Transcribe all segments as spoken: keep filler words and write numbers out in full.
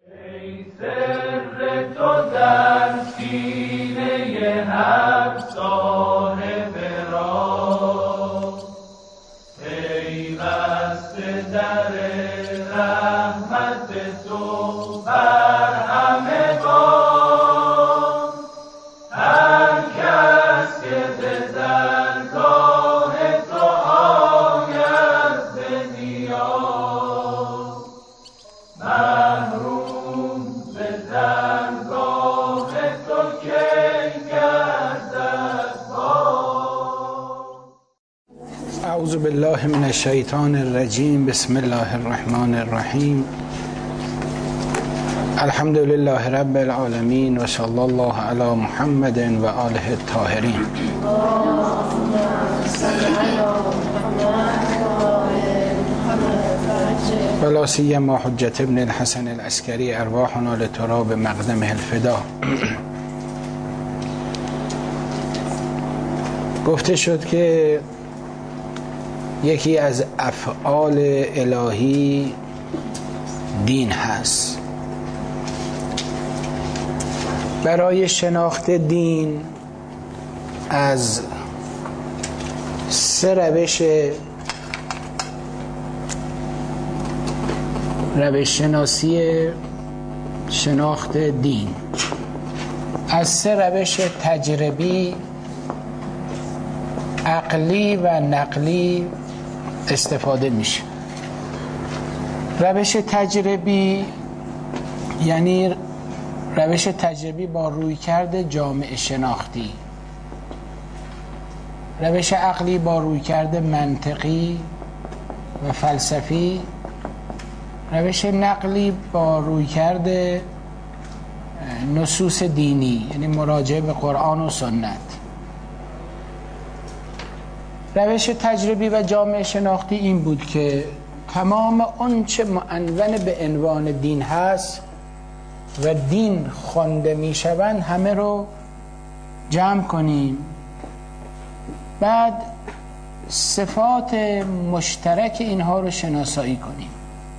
ای سر تو در سینه هر صاحب راه، پیوسته در رحمت تو بر همه باد. هر کس که به درگاه تو آید به نیاز، محروم به درگاه تو کی گردد باز. اعوذ بالله من الشیطان الرجیم. بسم الله الرحمن الرحیم. الحمد لله رب العالمین و صلی الله علی محمد و آله الطاهرین. ولا سیما حجت ابن الحسن العسکری ارواحنا لتراب مقدمه الفدا. گفته شد که یکی از افعال الهی دین هست. برای شناخت دین از سه روش روش شناسی شناخت دین از سه روش تجربی، عقلی و نقلی استفاده میشه. روش تجربی یعنی روش تجربی با رویکرد جامعه شناختی، روش عقلی با رویکرد منطقی و فلسفی، روش نقلی با رویکرد نصوص دینی یعنی مراجعه به قرآن و سنت. روش تجربی و جامعه شناختی این بود که تمام آنچه معنون به عنوان دین هست و دین خوانده می شوند همه رو جمع کنیم، بعد صفات مشترک اینها رو شناسایی کنیم.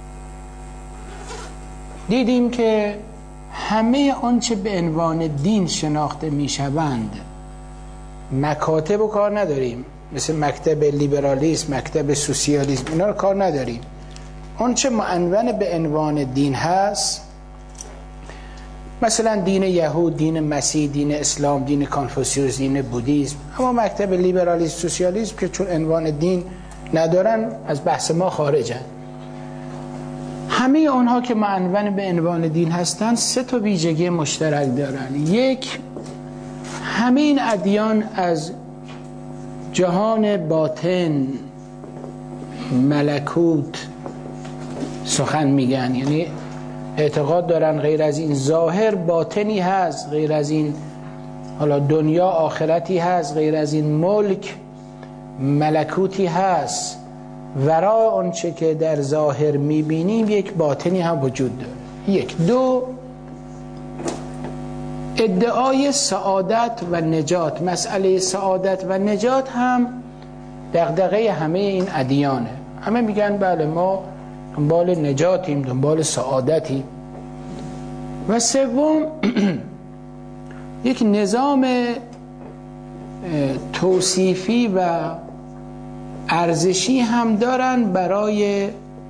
دیدیم که همه آنچه به عنوان دین شناخته می شوند مکاتب و کار نداریم، مثل مکتب لیبرالیسم، مکتب سوسیالیسم، اینا رو کار نداریم. آنچه معنون به عنوان دین هست، مثلا دین یهود، دین مسیح، دین اسلام، دین کانفوسیوس، دین بودیسم، اما مکتب لیبرالیسم، سوسیالیسم که چون عنوان دین ندارن از بحث ما خارجن. همه آنها که معنون به عنوان دین هستند سه تا ویژگی مشترک دارن. یک، همین ادیان از جهان باطن، ملکوت سخن میگن، یعنی اعتقاد دارن غیر از این ظاهر باطنی هست، غیر از این حالا دنیا آخرتی هست، غیر از این ملک ملکوتی هست. ورای آنچه که در ظاهر میبینیم یک باطنی هم وجود داره. یک. دو، ادعای سعادت و نجات، مسئله سعادت و نجات هم دغدغه همه این ادیانه. همه میگن بله ما دنبال نجاتیم، دنبال سعادتیم. و سوم، یک نظام توصیفی و ارزشی هم دارن برای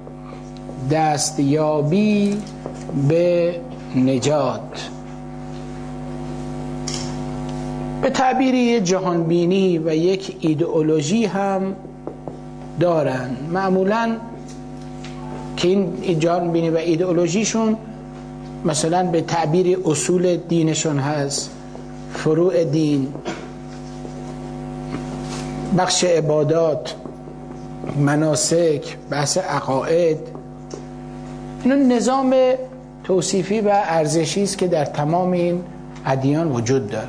دستیابی به نجات. به تعبیری جهانبینی و یک ایدئولوژی هم دارن. معمولاً که این جهانبینی و ایدئولوژیشون مثلا به تعبیر اصول دینشون هست، فروع دین، بخش عبادات، مناسک، بحث عقاید. این نظام توصیفی و ارزشی است که در تمام این ادیان وجود داره.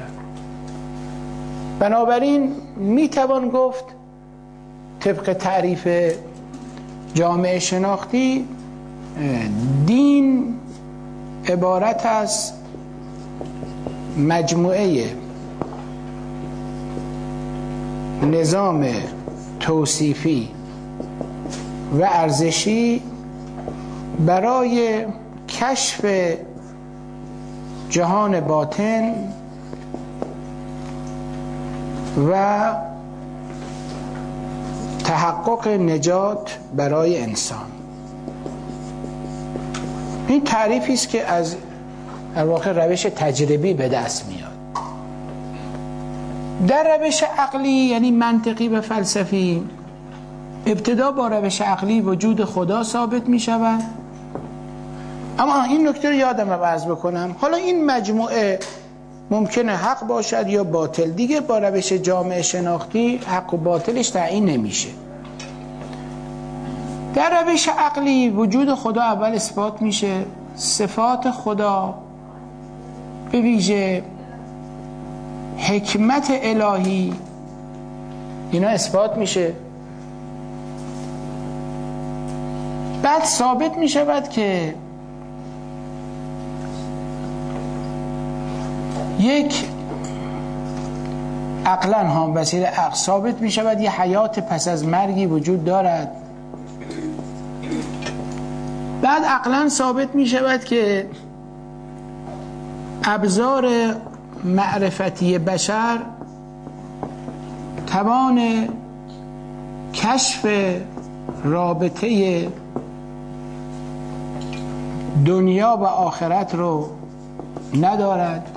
بنابراین میتوان گفت طبق تعریف جامعه شناختی دین عبارت از مجموعه نظام توصیفی و ارزشی برای کشف جهان باطن و تحقق نجات برای انسان. این تعریفی است که از در واقع روش تجربی به دست میاد. در روش عقلی یعنی منطقی و فلسفی، ابتدا با روش عقلی وجود خدا ثابت می شود. اما این نکته رو یادم رو عرض بکنم، حالا این مجموعه ممکنه حق باشد یا باطل، دیگه با روش جامعه شناختی حق و باطلش تعیین نمیشه. در روش عقلی وجود خدا اول اثبات میشه، صفات خدا به ویژه حکمت الهی اینا اثبات میشه. بعد ثابت میشود که یک عقلاً هم وسیله عقل ثابت میشود یه حیات پس از مرگی وجود دارد. بعد عقلاً ثابت میشود که ابزار معرفتی بشر توان کشف رابطه دنیا و آخرت رو ندارد.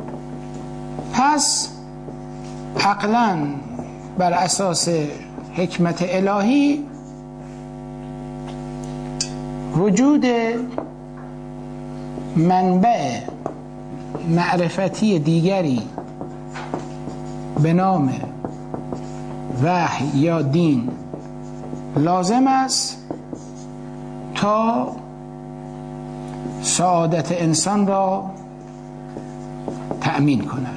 پس عقلاً بر اساس حکمت الهی وجود منبع معرفتی دیگری به نام وحی یا دین لازم است تا سعادت انسان را تأمین کند.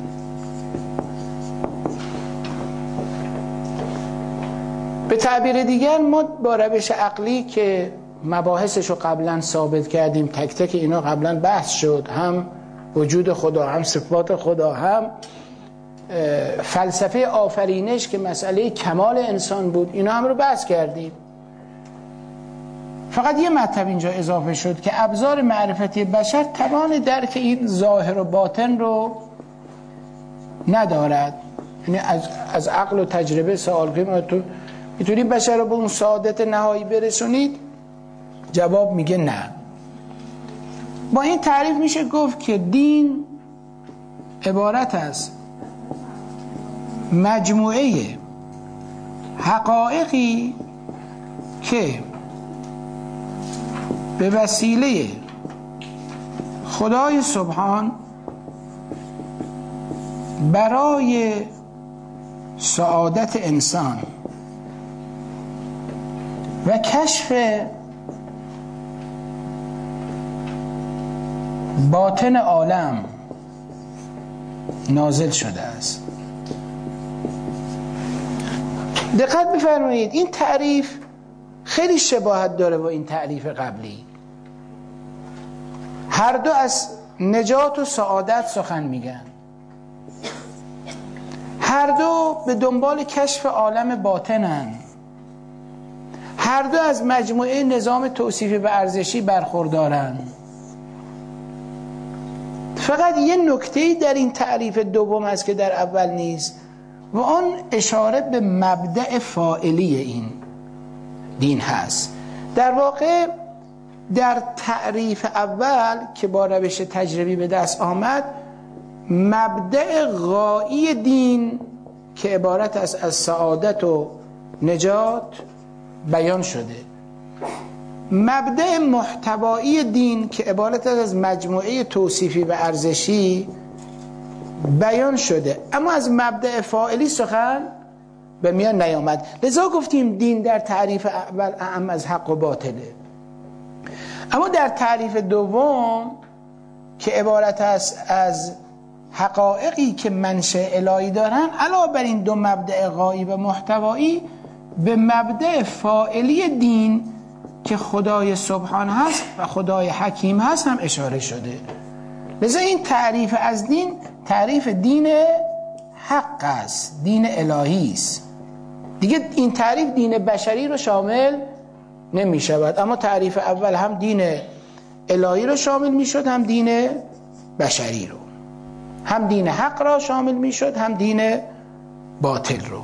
به تعبیر دیگر ما با روش عقلی که مباحثش رو قبلا ثابت کردیم، تک تک اینا قبلا بحث شد، هم وجود خدا، هم صفات خدا، هم فلسفه آفرینش که مسئله کمال انسان بود، اینا هم رو بحث کردیم. فقط یه مطلب اینجا اضافه شد که ابزار معرفتی بشر توان درک این ظاهر و باطن رو ندارد. یعنی از, از عقل و تجربه سوال کنیم تو میتونی بشر رو به اون سعادت نهایی برسونید؟ جواب میگه نه. با این تعریف میشه گفت که دین عبارت است مجموعه حقایقی که به وسیله خدای سبحان برای سعادت انسان و کشف باطن عالم نازل شده است. دقت بفرمایید این تعریف خیلی شباهت داره با این تعریف قبلی. هر دو از نجات و سعادت سخن میگن، هر دو به دنبال کشف عالم باطنن، هر دو از مجموعه نظام توصیفی و ارزشی برخوردارن. فقط یه نکته‌ای در این تعریف دوم است که در اول نیست و آن اشاره به مبدأ فاعلی این دین هست. در واقع در تعریف اول که با روش تجربی به دست آمد، مبدأ غایی دین که عبارت است از سعادت و نجات بیان شده، مبدأ محتوایی دین که عبارت است از مجموعه توصیفی و ارزشی بیان شده، اما از مبدأ فاعلی سخن به میان نیامد. لذا گفتیم دین در تعریف اول اعم از حق و باطله، اما در تعریف دوم که عبارت است از حقایقی که منشأ الهی دارن، علاوه بر این دو مبدأ غایی و محتوایی به مبدأ فاعلی دین که خدای سبحان هست و خدای حکیم هست هم اشاره شده. لذا این تعریف از دین تعریف دین حق است، دین الهی است. دیگه این تعریف دین بشری رو شامل نمی شود. اما تعریف اول هم دین الهی رو شامل میشد، هم دین بشری رو، هم دین حق را شامل میشد، هم دین باطل رو.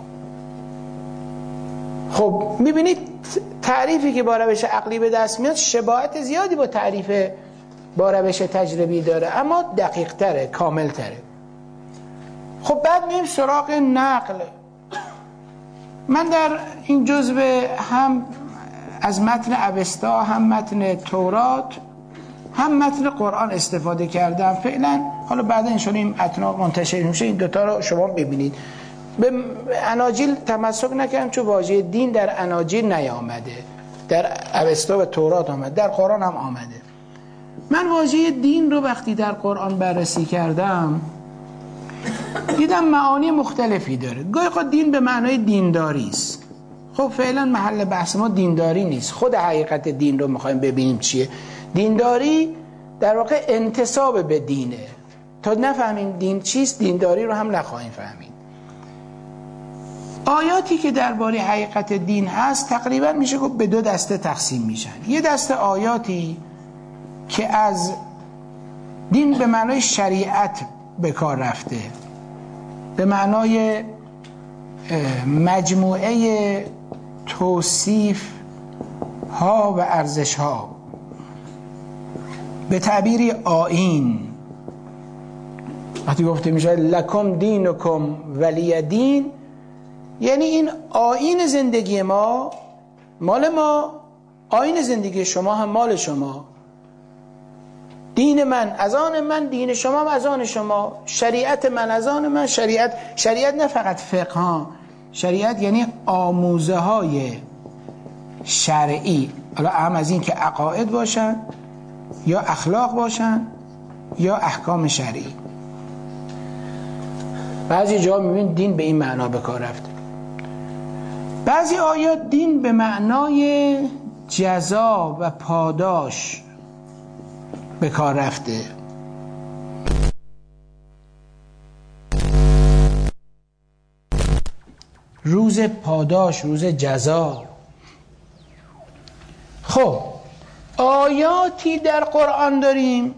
خب میبینید تعریفی که با روش عقلی به دست میاد شباهت زیادی با تعریف با روش تجربی داره، اما دقیق تره، کامل تره. خب بعد میریم سراغ نقل. من در این جزء هم از متن اوستا، هم متن تورات، هم متن قرآن استفاده کردم فعلا. حالا بعد ان شاءالله این متن منتشر میشه، این دوتا رو شما ببینید. به اناجیل تمسک نکردم چون واژه دین در اناجیل نیامده، در اوستا و تورات آمده، در قرآن هم آمده. من واژه دین رو وقتی در قرآن بررسی کردم دیدم معانی مختلفی داره. گاهی خود دین به معنای دینداری است. خب فعلا محل بحث ما دینداری نیست، خود حقیقت دین رو میخوایم ببینیم چیه. دینداری در واقع انتساب به دینه. تا نفهمیم دین چیست دینداری رو هم نخواهیم فهمید. آیاتی که درباره حقیقت دین هست تقریبا میشه گفت به دو دسته تقسیم میشن. یه دسته آیاتی که از دین به معنای شریعت به کار رفته، به معنای مجموعه توصیف ها و ارزش ها، به تعبیری آیین. وقتی گفته میشه لکم دینکم ولی دین، یعنی این آیین زندگی ما مال ما، آیین زندگی شما هم مال شما. دین من از آن من، دین شما هم از آن شما. شریعت من از آن من. شریعت شریعت نه فقط فقه ها، شریعت یعنی آموزه های شرعی، حالا اهم از این که عقاید باشن یا اخلاق باشن یا احکام شرعی. بعضی جا میبین دین به این معنا به کار رفته. بعضی آیات دین به معنای جزا و پاداش به کار رفته. روز پاداش، روز جزا. خب آیاتی در قرآن داریم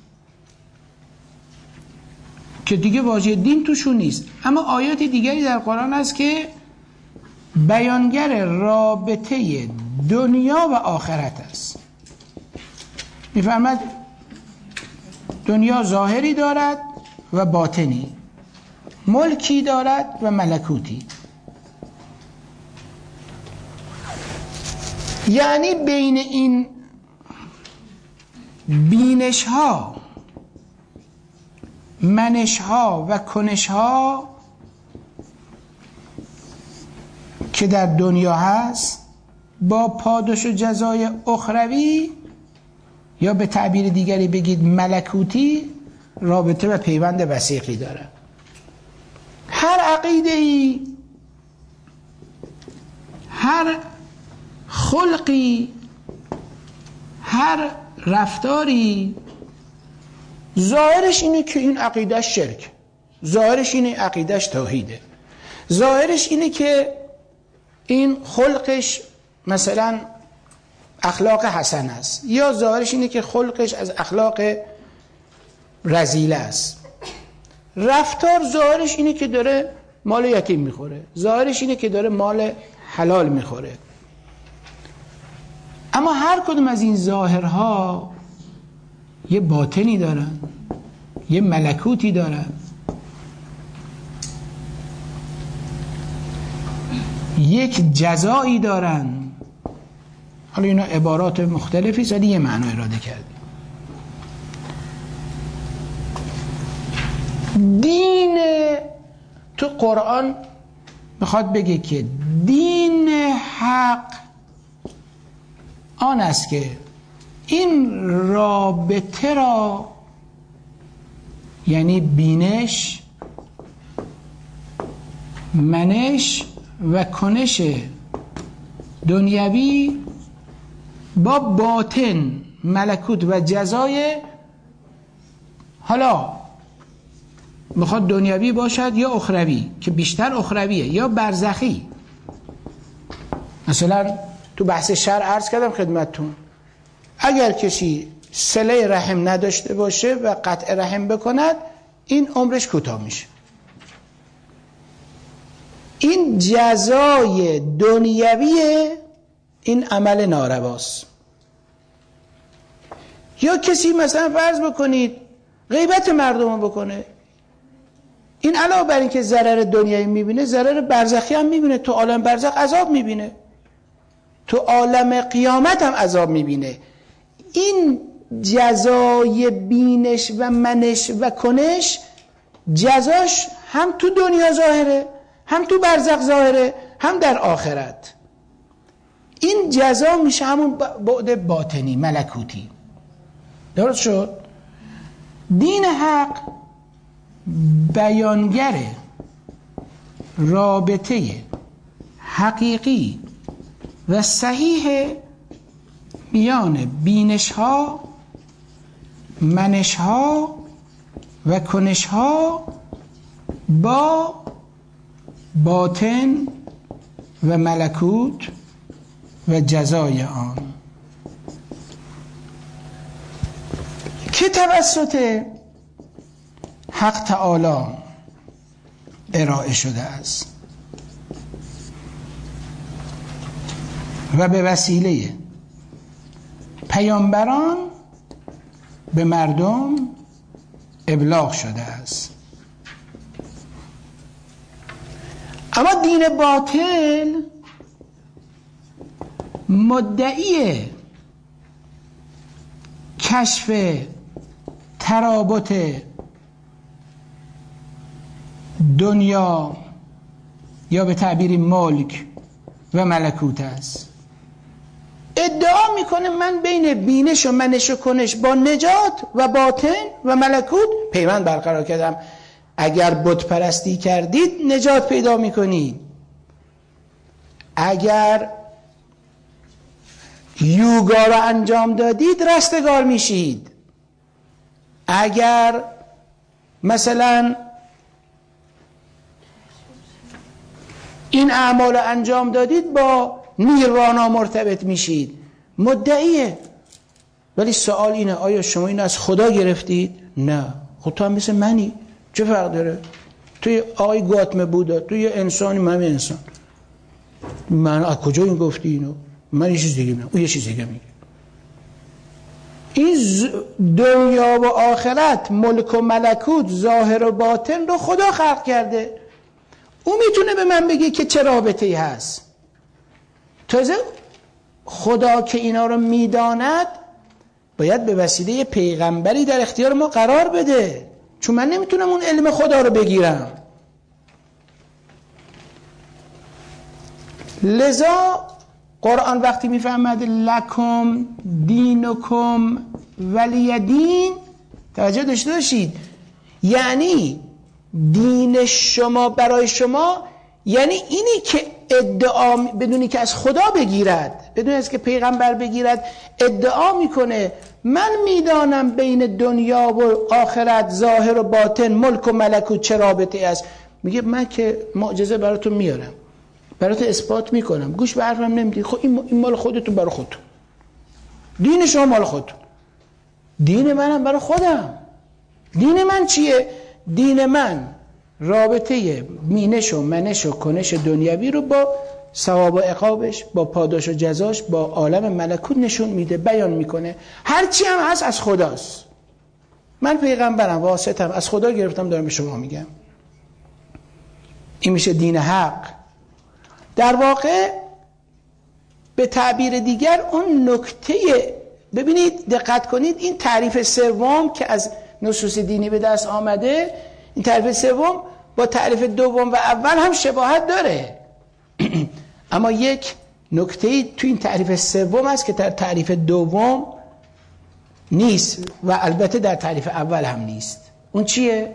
که دیگه واژه دین توشون نیست، اما آیات دیگری در قرآن هست که بیانگر رابطه دنیا و آخرت است. میفرماد دنیا ظاهری دارد و باطنی، ملکی دارد و ملکوتی. یعنی بین این بینش ها، منش ها و کنش ها که در دنیا هست با پاداش و جزای اخروی یا به تعبیر دیگری بگید ملکوتی رابطه و پیوند وثیقی داره. هر عقیده‌ای، هر خلقی، هر رفتاری ظاهرش اینه که این عقیدهش شرک، ظاهرش اینه عقیدهش توحیده، ظاهرش اینه که این خلقش مثلا اخلاق حسن است، یا ظاهرش اینه که خلقش از اخلاق رذیله است. رفتار ظاهرش اینه که داره مال یتیم میخوره، ظاهرش اینه که داره مال حلال میخوره. اما هر کدوم از این ظاهرها یه باطنی دارن، یه ملکوتی دارن، یک جزایی دارن. حالا اینا عبارات مختلفی زدی یه معنی اراده کردی. دین تو قرآن میخواد بگه که دین حق آن است که این رابطه را، یعنی بینش، منش و کنش دنیوی با باطن، ملکوت و جزای، حالا میخواد دنیوی باشد یا اخروی، که بیشتر اخرویه، یا برزخی. مثلا تو بحث شرع عرض کردم خدمتتون، اگر کسی صله رحم نداشته باشه و قطع رحم بکند، این عمرش کوتاه میشه. این جزای دنیوی این عمل نارواست. یا کسی مثلا فرض بکنید غیبت مردم بکنه، این علاوه بر این که ضرر دنیایی میبینه، ضرر برزخی هم میبینه. تو عالم برزخ عذاب میبینه، تو عالم قیامت هم عذاب میبینه. این جزای بینش و منش و کنش، جزاش هم تو دنیا ظاهره، هم تو برزخ ظاهره، هم در آخرت. این جزا میشه همون بعد باطنی، ملکوتی. درست شد؟ دین حق بیانگر رابطه حقیقی و صحیح میان بینش ها، منش ها و کنش ها با باطن و ملکوت و جزای آن، که توسط حق تعالی ارائه شده است و به وسیله پیامبران به مردم ابلاغ شده است. اما دین باطل مدعی کشف ترابط دنیا یا به تعبیر ملک و ملکوت است. ادعا میکنه من بین بینش و منش و کنش با نجات و باطن و ملکوت پیوند برقرار کردم. اگر بت پرستی کردید نجات پیدا میکنید، اگر یوگا را انجام دادید رستگار میشید، اگر مثلا این اعمال انجام دادید با نیروانا مرتبط میشید. مدعیه. ولی سوال اینه آیا شما این از خدا گرفتید؟ نه. خود تو هم مثل منی، چه فرق داره؟ توی آقای گاتمه بودا، توی انسانی، من انسان. من از کجا این گفتی اینو؟ من یه چیز دیگه میگم، اون یه چیز دیگه میگه. این دنیا و آخرت، ملک و ملکوت، ظاهر و باطن رو خدا خلق کرده. او میتونه به من بگه که چه رابطه‌ای هست. تازه خدا که اینا رو میداند باید به وسیله پیغمبری در اختیار ما قرار بده، چون من نمیتونم اون علم خدا رو بگیرم. لذا قرآن وقتی میفهمد لکم دینکم ولی دین، توجه داشته باشید، یعنی دین شما برای شما، یعنی اینی که ادعا بدونی که از خدا بگیرد، بدون از که پیغمبر بگیرد، ادعا میکنه من میدانم بین دنیا و آخرت، ظاهر و باطن، ملک و ملکوت چه رابطه است. میگه من که معجزه براتون میارم، برات اثبات میکنم، گوش به حرفم نمیدی. خب این مال خودتون، برای خودتون. دین شما مال خودتون، دین منم برای خودم. دین من چیه؟ دین من رابطه مینش و منش و کنش دنیوی رو با ثواب و عقابش، با پاداش و جزاش، با عالم ملکوت نشون میده، بیان میکنه. هرچی هم هست از خداست. من پیغمبرم، واسطم، از خدا گرفتم، دارم به شما میگم. این میشه دین حق. در واقع به تعبیر دیگر اون نکته، ببینید دقت کنید، این تعریف سوم که از نصوص دینی به دست آمده، این تعریف سوم با تعریف دوم و اول هم شباهت داره. اما یک نکته تو این تعریف سوم است که در تعریف دوم نیست و البته در تعریف اول هم نیست. اون چیه؟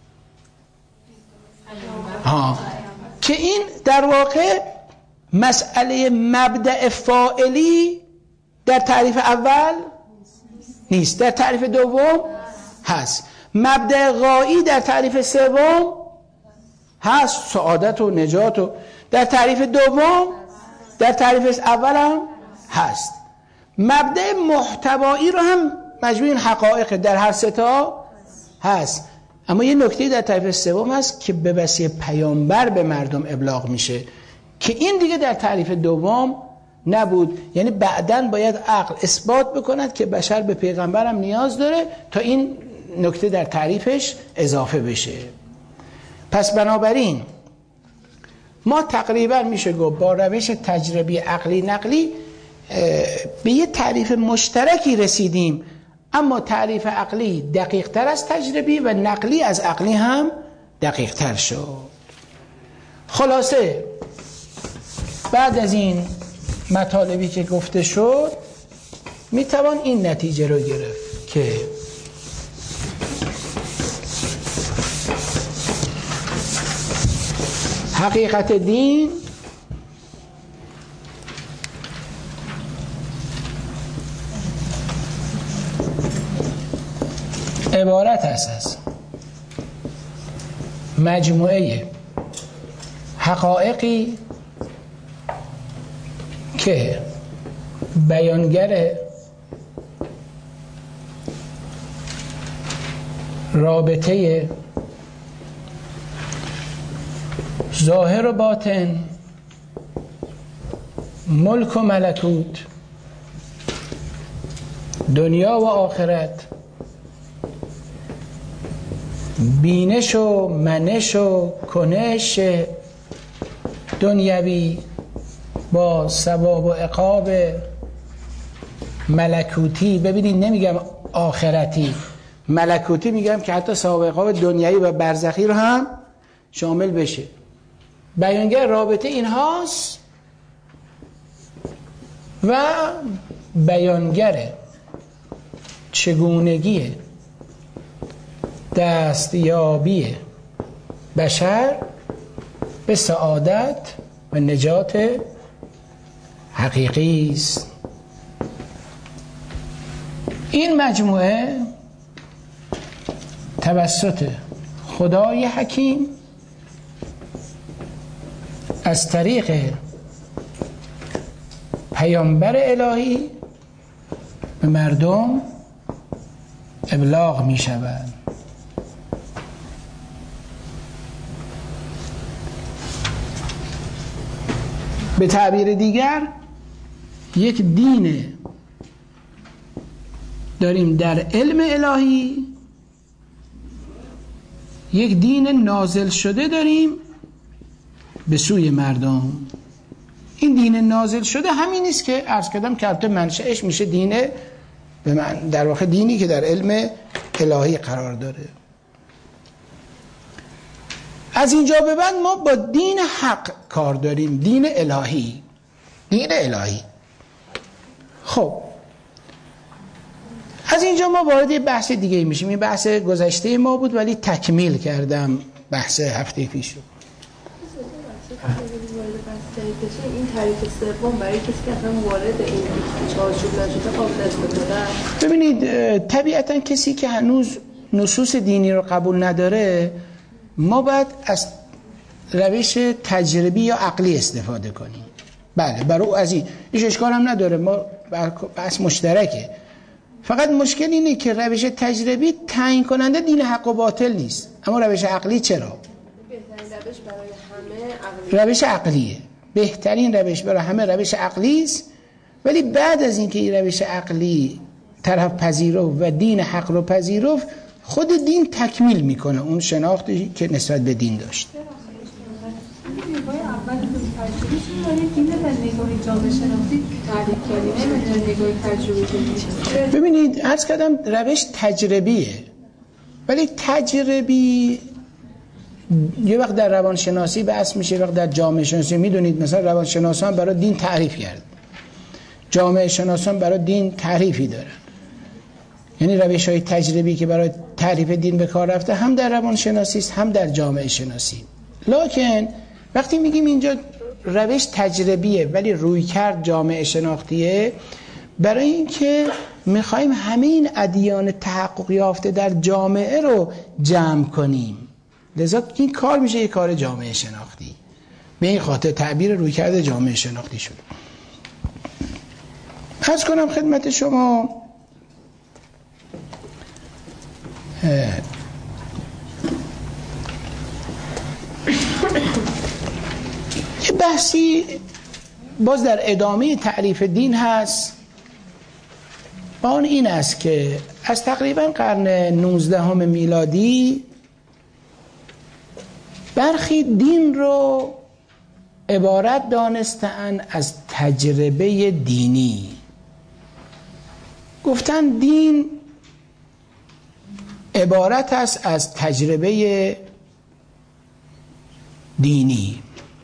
ها. که این در واقع مسئله مبدأ فاعلی در تعریف اول نیست، در تعریف دوم هست. مبدأ غایی در تعریف سوم هست، سعادت و نجات، و در تعریف دوم، در تعریف اول هم هست. مبدأ محتوایی رو هم مجموع این حقایق در هر سه تا هست. اما یه نکته در تعریف سوم هست که به وسیله پیامبر به مردم ابلاغ میشه که این دیگه در تعریف دوم نبود. یعنی بعداً باید عقل اثبات بکند که بشر به پیغمبر هم نیاز داره تا این نکته در تعریفش اضافه بشه. پس بنابراین ما تقریبا میشه گفت با روش تجربی عقلی نقلی به یه تعریف مشترکی رسیدیم، اما تعریف عقلی دقیق تر از تجربی و نقلی از عقلی هم دقیق تر شد. خلاصه بعد از این مطالبی که گفته شد میتوان این نتیجه رو گرفت که حقیقت دین عبارت است از مجموعه حقایقی که بیانگر رابطه ظاهر و باطن، ملک و ملکوت، دنیا و آخرت، بینش و منش و کنش دنیوی با ثواب و عقاب ملکوتی. ببینید نمیگم آخرتی، ملکوتی میگم که حتی ثواب و عقاب دنیوی و برزخی رو هم شامل بشه. بیانگر رابطه این هاست و بیانگر چگونگی دستیابی بشر به سعادت و نجات حقیقی است. این مجموعه توسط خدای حکیم از طریق پیامبر الهی به مردم ابلاغ می شود. به تعبیر دیگر یک دین داریم در علم الهی، یک دین نازل شده داریم به سوی مردم. این دین نازل شده همین است که عرض کردم که البته منشأش میشه دین به من در واقع دینی که در علم الهی قرار داره. از اینجا به بعد ما با دین حق کار داریم، دین الهی، دین الهی. خب از اینجا ما وارد یه بحث دیگه میشیم. این بحث گذشته ما بود ولی تکمیل کردم بحث هفته پیش رو. این تعریف سوم برای کسی که اصلا وارد این چارچوب نشده قابل استفاده است؟ ببینید طبیعتا کسی که هنوز نصوص دینی رو قبول نداره، ما باید از روش تجربی یا عقلی استفاده کنیم. بله برای او از این هیچ اشکال هم نداره، ما بحث مشترکه. فقط مشکل اینه که روش تجربی تعیین کننده دین حق و باطل نیست، اما روش عقلی چرا؟ بهترین روش برای همه عقلی. روش عقلیه، بهترین روش برای همه روش عقلی است. ولی بعد از اینکه این روش عقلی طرف پذیرفت و دین حق رو پذیرفت، خود دین تکمیل میکنه اون شناختی که نسبت به دین داشت. ببینید عرض کردم روش تجربیه، ولی تجربی یه وقت در روانشناسی بحث میشه، وقت در جامعه شناسی. میدونید مثلا روانشناسان برای دین تعریف کرد، جامعه شناسان برای دین تعریفی دارن. یعنی روش های تجربی که برای تعریف دین به کار رفته هم در روانشناسی است هم در جامعه شناسی. لکن وقتی میگیم اینجا روش تجربیه ولی روی کرد جامعه شناختیه، برای اینکه میخوایم همه این ادیان تحقق یافته در جامعه رو جمع کنیم، لذا این کار میشه یک کار جامعه شناختی. به این خاطر تعبیر روی کرد جامعه شناختی شد. عرض کنم خدمت شما یه بحثی باز در ادامه تعریف دین هست و آن این است که از تقریبا قرن نوزدهم میلادی برخی دین رو عبارت دانستند از تجربه دینی. گفتن دین عبارت است از تجربه دینی.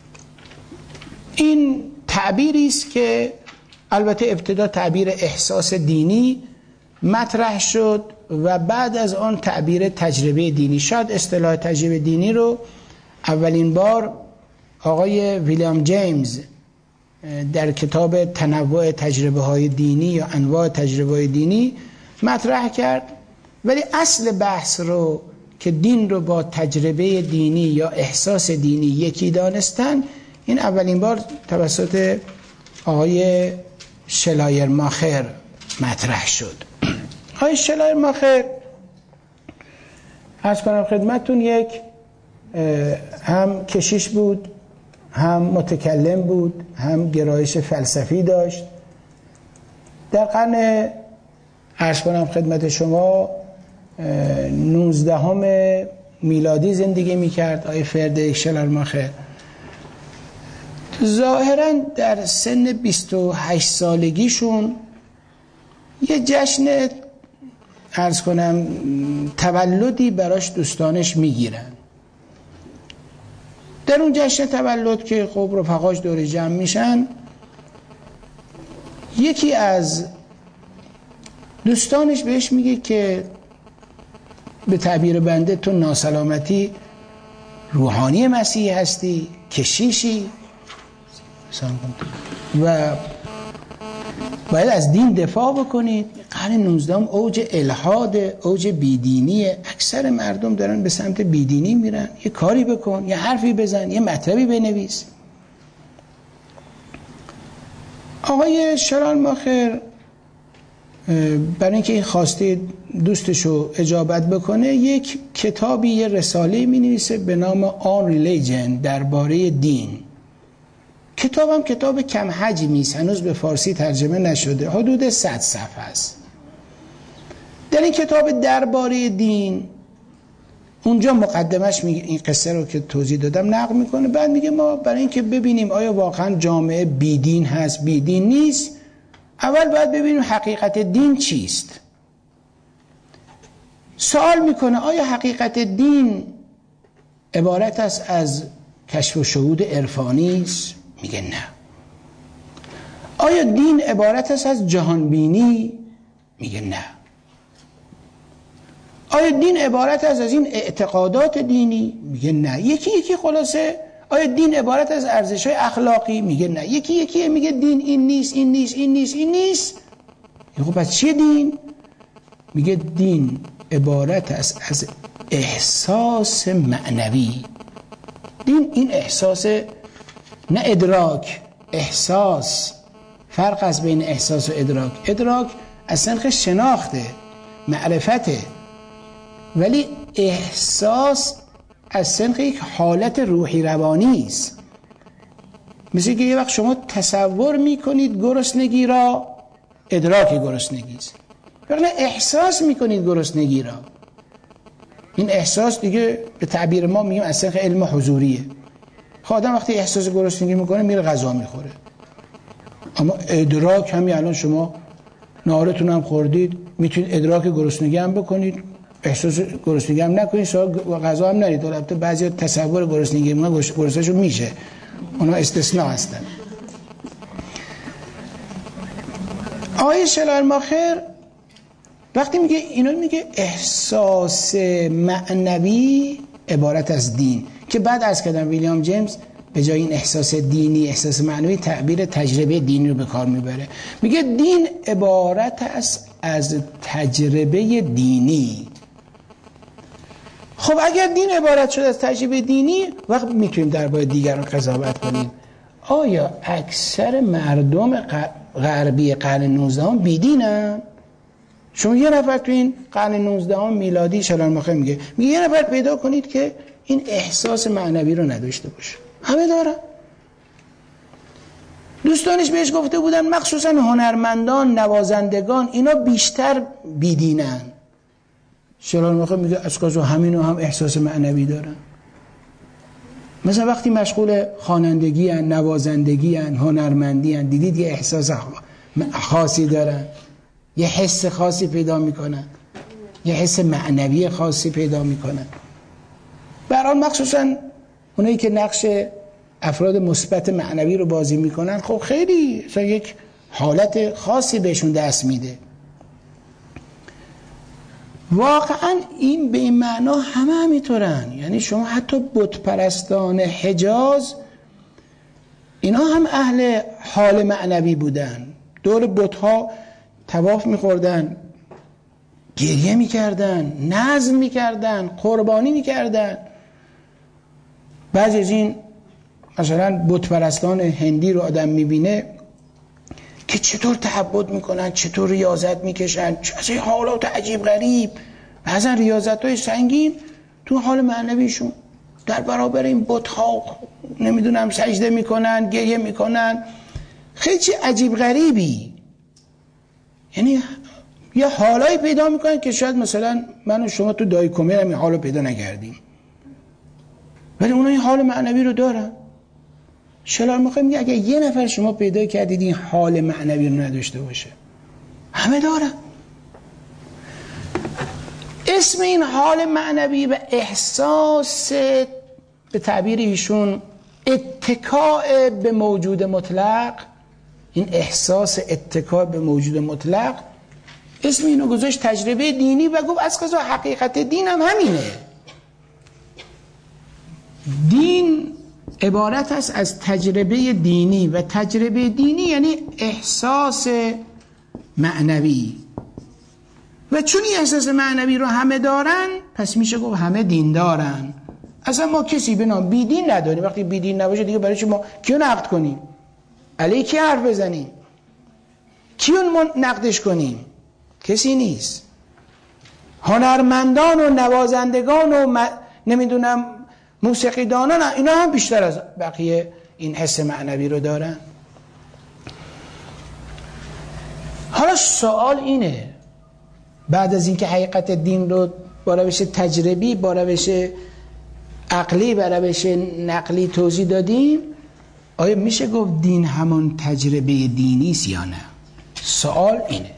این تعبیری است که البته ابتدا تعبیر احساس دینی مطرح شد و بعد از آن تعبیر تجربه دینی. شاید اصطلاح تجربه دینی رو اولین بار آقای ویلیام جیمز در کتاب تنوع تجربه های دینی یا انواع تجربه های دینی مطرح کرد، ولی اصل بحث رو که دین رو با تجربه دینی یا احساس دینی یکی دانستن، این اولین بار توسط آقای شلایرماخر مطرح شد. آقای شلایرماخر عرض کنم خدمتون یک هم کشیش بود، هم متکلم بود، هم گرایش فلسفی داشت. در قرن عرض کنم خدمت شما نوزدهم میلادی زندگی میکرد آقای فردریک شلایرماخر. ظاهراً در سن بیست و هشت سالگیشون یه جشن عرض کنم تولدی براش دوستانش میگیرن. در اون جشن تولد که خب رفقاش دور جمع میشن، یکی از دوستانش بهش میگه که به تعبیر بنده تو ناسلامتی روحانی مسیحی هستی، کشیشی و باید از دین دفاع بکنید. قرن نوزدهم اوج الحاد، اوج بیدینی، اکثر مردم دارن به سمت بیدینی میرن. یه کاری بکن، یه حرفی بزن، یه مطلبی بنویس. آقای شلایرماخر برای اینکه این خواسته دوستشو اجابت بکنه یک کتابی، یه رساله می نویسه به نام آن ریلیجن، درباره دین. کتابم کتاب کم حجمی است، هنوز به فارسی ترجمه نشده، حدود صد صفحه است. در این کتاب درباره دین اونجا مقدمش میگه، این قصه رو که توضیح دادم نقل میکنه، بعد میگه ما برای اینکه ببینیم آیا واقعا جامعه بیدین هست بیدین نیست، اول باید ببینیم حقیقت دین چیست. سوال میکنه آیا حقیقت دین عبارت است از کشف و شهود عرفانی است؟ میگه نه. آیا دین عبارت است از جهان بینی؟ میگه نه. آیا دین عبارت است از این اعتقادات دینی؟ میگه نه. یکی یکی خلاصه آیا دین عبارت از ارزش‌های اخلاقی؟ میگه نه. یکی یکی میگه دین این نیست، این نیست، این نیست، این نیست. خب پس چیه دین؟ میگه دین عبارت است از احساس معنوی. دین این احساس، نه ادراک، احساس. فرق است بین احساس و ادراک. ادراک از سنخ شناخته، معرفته، ولی احساس از سنخ یک حالت روحی روانی است. مثل که یه وقت شما تصور میکنید گرسنگی را، ادراک گرسنگی است، ولی احساس میکنید گرسنگی را. این احساس دیگه به تعبیر ما میگیم از سنخ علم حضوریه. آدم وقتی احساس گرسنگی میکنه میره غذا میخوره، اما ادراک همین الان شما نهارتون هم خوردید، میتونید ادراک گرسنگی هم بکنید، احساس گرسنگی هم نکنید، شما غذا هم نرید. البته بعضی تصور گرسنگی ما گرسنه‌شون میشه، اونا استثناء هستن. آقای شلایرماخر وقتی میگه اینو میگه احساس معنوی عبارت از دین، که بعد از کردم ویلیام جیمز به جای این احساس دینی، احساس معنوی، تعبیر تجربه دینی رو به کار میبره. میگه دین عبارت است از تجربه دینی. خب اگر دین عبارت شد از تجربه دینی، وقت میتونیم درباره دیگران قضاوت کنیم. آیا اکثر مردم غربی قرن نوزدهم بیدینن؟ شما یه نفر تو این قرن نوزدهم میلادی شلالماخر میگه میگه یه نفر پیدا کنید که این احساس معنوی رو نداشته باشه. همه دارن. دوستانش بهش گفته بودن مخصوصا هنرمندان، نوازندگان، اینا بیشتر بیدینن. شلالماخر میگه از کجا همینو هم احساس معنوی دارن. مثلا وقتی مشغول خوانندگی ان، نوازندگی ان، هنرمندی ان، دیدید یه احساس خاصی دارن، یه حس خاصی پیدا میکنن، یه حس معنوی خاصی پیدا میکنن. برای مخصوصا اونایی که نقش افراد مثبت معنوی رو بازی میکنن، خب خیلی مثلا یک حالت خاصی بهشون دست میده. واقعا این به این معنا همه همینطورن. یعنی شما حتی بت پرستان حجاز اینا هم اهل حال معنوی بودن. دور بت‌ها طواف می‌خوردن، گریه می‌کردن، نذر می‌کردن، قربانی می‌کردن. بعضی از این مثلا بت پرستان هندی رو آدم می‌بینه که چطور تعبد میکنن، چطور ریاضت میکشن، چه حالات عجیب غریب، بعضا ریاضت‌های سنگین تو حال معنویشون در برابر این بت‌ها نمیدونم سجده میکنن، گریه میکنن، خیلی چه عجیب غریبی. یعنی یه حالایی پیدا میکنن که شاید مثلا من و شما تو دایکومر هم این حالو پیدا نکردیم، ولی اونا این حال معنوی رو دارن. شلالماخر میگه اگه یه نفر شما پیدا کردید این حال معنوی رو نداشته باشه، همه دارن. اسم این حال معنوی و احساس به تعبیر ایشون اتکاء به موجود مطلق، این احساس اتکاء به موجود مطلق، اسم اینو گذاشت تجربه دینی و گفت از قضا حقیقت دین هم همینه. دین عبارت است از تجربه دینی و تجربه دینی یعنی احساس معنوی و چون این احساس معنوی رو همه دارن پس میشه گفت همه دین دارن. اصلا ما کسی به نام بیدین نداریم. وقتی بیدین نباشه دیگه برای چی ما کیو نقد کنیم؟ علیه کی حرف بزنیم؟ کیو نقدش کنیم؟ کسی نیست. هنرمندان و نوازندگان و م... نمیدونم موسیقیدانان اینا هم بیشتر از بقیه این حس معنوی رو دارن. حالا سوال اینه، بعد از اینکه حقیقت دین رو با روش تجربی، با روش عقلی، با روش نقلی توضیح دادیم، آیا میشه گفت دین همان تجربه دینی است یا نه؟ سوال اینه.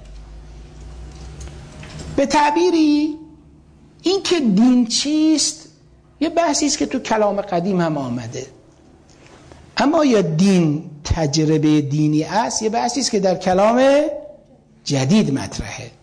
به تعبیری این که دین چیست یه بحثی است که تو کلام قدیم هم آمده، اما یا دین تجربه دینی است یه بحثی است که در کلام جدید مطرحه.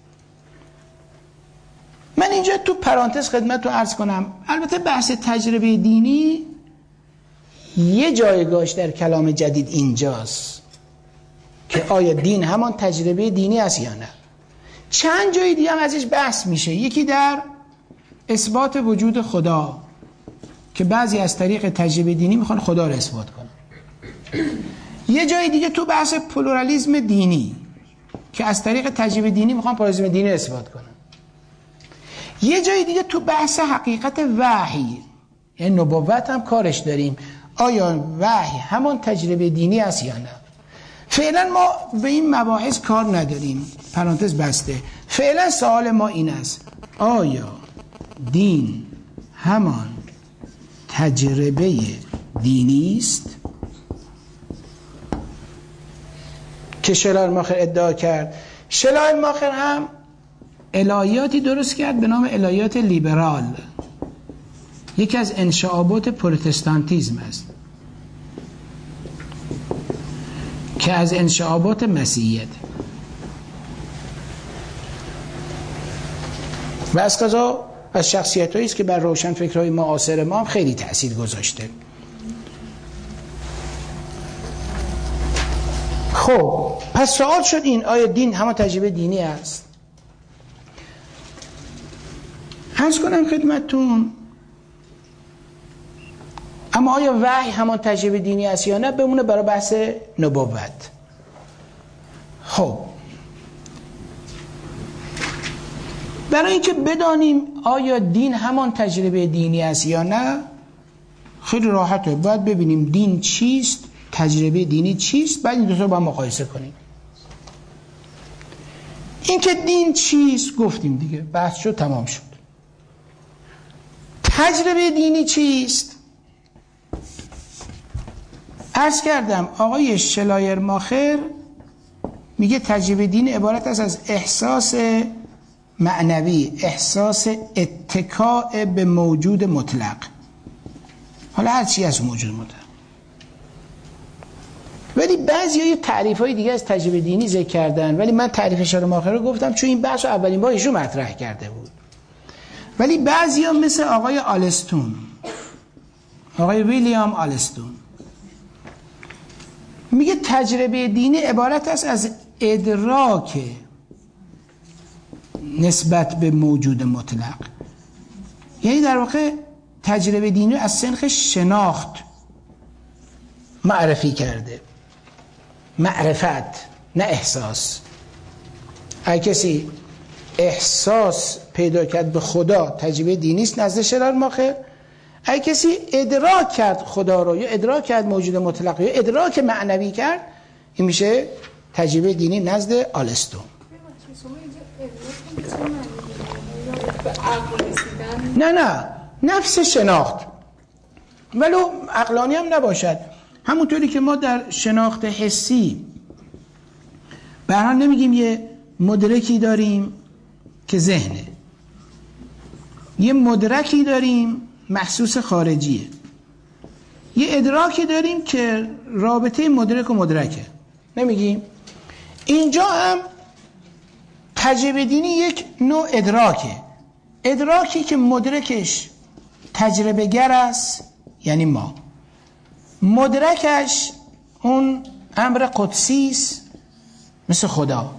من اینجا تو پرانتز خدمت رو عرض کنم، البته بحث تجربه دینی یه جایگاهش در کلام جدید اینجاست که آیا دین همان تجربه دینی است یا نه. چند جای دیگه هم ازش بحث میشه. یکی در اثبات وجود خدا که بعضی از طریق تجربه دینی میخوان خدا رو اثبات کنن. یه جای دیگه تو بحث پلورالیسم دینی که از طریق تجربه دینی میخوان پلورالیسم دینی رو اثبات کنن. یه جای دیگه تو بحث حقیقت وحی، یعنی نبوت هم کارش داریم، آیا وحی همان تجربه دینی است یا نه. فعلا ما به این مباحث کار نداریم، پرانتز بسته. فعلا سوال ما این است، آیا دین همان تجربه دینی است که شلالماخر ادعا کرد؟ شلالماخر هم الهیاتی درست کرد به نام الهیات لیبرال، یکی از انشعابات پروتستانتیزم است که از انشعابات مسیحیت و از قضا از شخصیت‌هایی است که بر روشنفکرهای معاصر ما هم خیلی تأثیر گذاشته. خب پس سوال شد این، آیا دین همان تجربه دینی است؟ عرض کنم خدمتتون، اما آیا وحی همان تجربه دینی است یا نه بمونه برای بحث نبوت. خب برای اینکه بدانیم آیا دین همان تجربه دینی است یا نه خیلی راحته. باید ببینیم دین چیست، تجربه دینی چیست، بعد این دو تا با مقایسه کنیم. اینکه دین چیست گفتیم دیگه، بحث شد، تمام شد. تجربه دینی چیست؟ عرض کردم آقای شلایرماخر میگه تجربه دینی عبارت است از احساس معنوی، احساس اتکاء به موجود مطلق. حالا هر چی از موجود مطلق. ولی بعضی های تعریف های دیگه از تجربه دینی ذکر کردن، ولی من تعریف شلایرماخر رو گفتم چون این بحث رو اولین بار ایشون مطرح کرده بود. ولی بعضی ها مثل آقای آلستون، آقای ویلیام آلستون، میگه تجربه دینی عبارت است از ادراک نسبت به موجود مطلق. یعنی در واقع تجربه دینی از سنخ شناخت معرفی کرده، معرفت نه احساس. اگه کسی احساس پیدا کرد به خدا تجربه دینی است نزد شلایرماخر. اگه کسی ادراک کرد خدا رو یا ادراک کرد موجود مطلق یا ادراک معنوی کرد، این میشه تجربه دینی نزد آلستون. نه نه نفس شناخت، ولو عقلانی هم نباشد. همونطوری که ما در شناخت حسی به هر حال نمیگیم یه مدرکی داریم که ذهنه، یه مدرکی داریم محسوس خارجیه، یه ادراکی داریم که رابطه مدرک و مدرکه، نمیگیم؟ اینجا هم تجربه دینی یک نوع ادراکه، ادراکی که مدرکش تجربه گر است، یعنی ما، مدرکش اون امر قدسی است مثل خدا.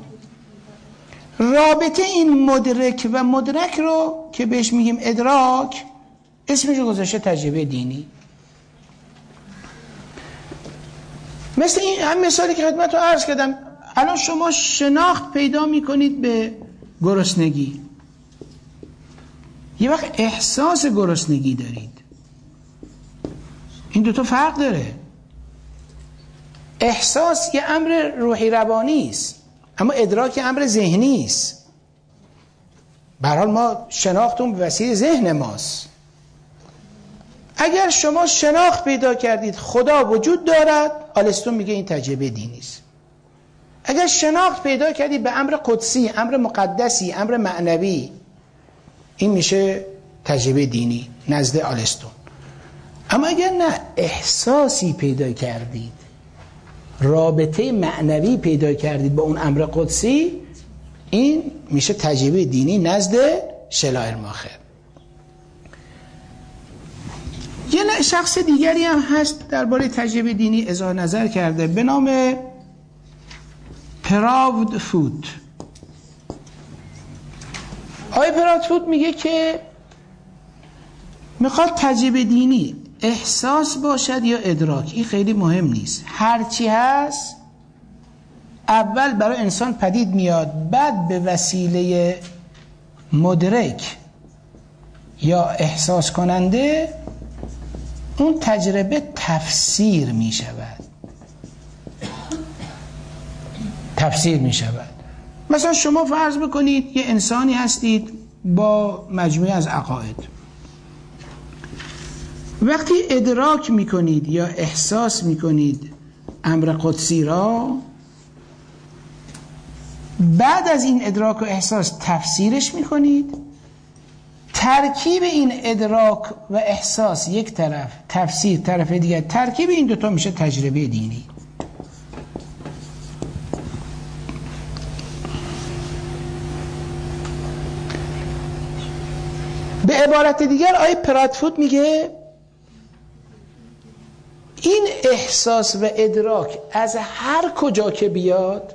رابطه این مدرک و مدرک رو که بهش میگیم ادراک، اسمش رو گذاشته تجربه دینی. مثل این هم مثالی که خدمت رو عرض کردم، الان شما شناخت پیدا میکنید به گرسنگی، یه وقت احساس گرسنگی دارید. این دوتا فرق داره. احساس یه امر روحی روانی است، اما ادراک امر ذهنی است. به هر حال ما شناختون به وسیله ذهن ماست. اگر شما شناخت پیدا کردید خدا وجود دارد، آلستون میگه این تجربه دینی است. اگر شناخت پیدا کردید به امر قدسی، امر مقدسی، امر معنوی، این میشه تجربه دینی نزد آلستون. اما اگر نه احساسی پیدا کردید، رابطه معنوی پیدا کردید با اون امر قدسی، این میشه تجربه دینی نزد شلایرماخر. یه شخص دیگری هم هست درباره تجربه دینی اظهار نظر کرده به نام پراودفوت. آقای پراودفوت میگه که میخواد تجربه دینی احساس باشد یا ادراک، این خیلی مهم نیست، هرچی هست اول برای انسان پدید میاد، بعد به وسیله مدرک یا احساس کننده اون تجربه تفسیر می شود. تفسیر می شود. مثلا شما فرض بکنید یه انسانی هستید با مجموعه از عقاید، وقتی ادراک می کنید یا احساس می کنید امر قدسی را، بعد از این ادراک و احساس تفسیرش می کنید. ترکیب این ادراک و احساس یک طرف، تفسیر طرف دیگر، ترکیب این دوتا میشه تجربه دینی. به عبارت دیگر آقای پراودفوت میگه این احساس و ادراک از هر کجا که بیاد،